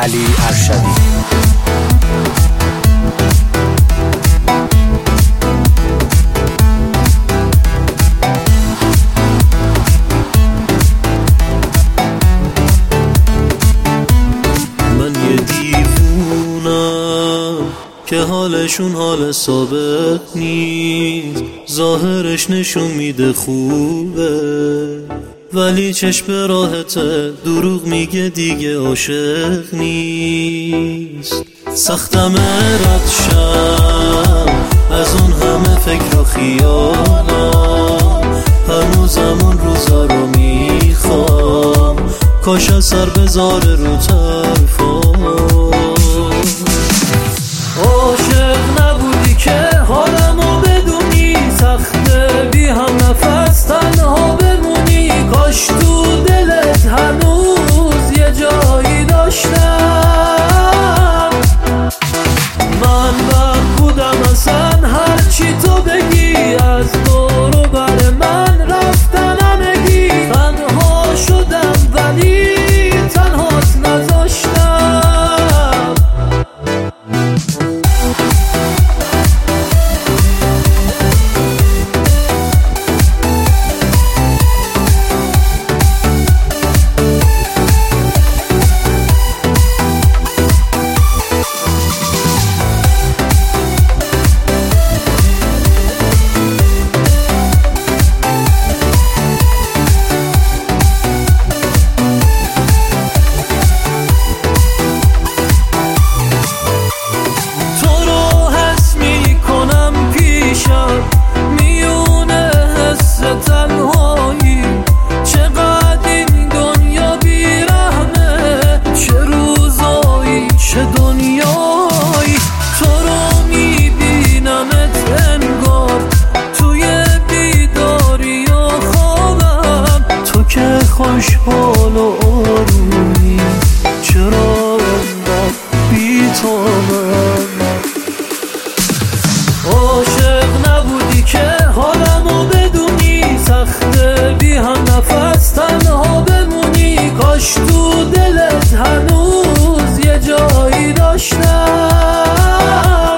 علی ارشدی. که حالشون حال ثابت نیست، ظاهرش نشون میده خوبه ولی چشم راحته، دروغ میگه دیگه عاشق نیست. سختم رد شم از اون همه فکر و خیالم، هنوزم اون روزا رو میخوام، کاش از سر بذاره رو طرفام. عاشق نبودی که حالمو بدونی، سخته بی هم نفس تنها بمونی، کاش تو دلت هنوز یه جایی داشتم. من بد بودم اصلا هرچی تو بگی، از دور و بر من رفتن همگی، تنها شدم ولی تنهات نذاشتم. خوشحال و آرومی چرا انقدر بی‌طاقت؟ عاشق نبودی که حالمو بدونی، سخته بی هم نفس تنها بمونی، کاش تو دلت هنوز یه جایی داشتم.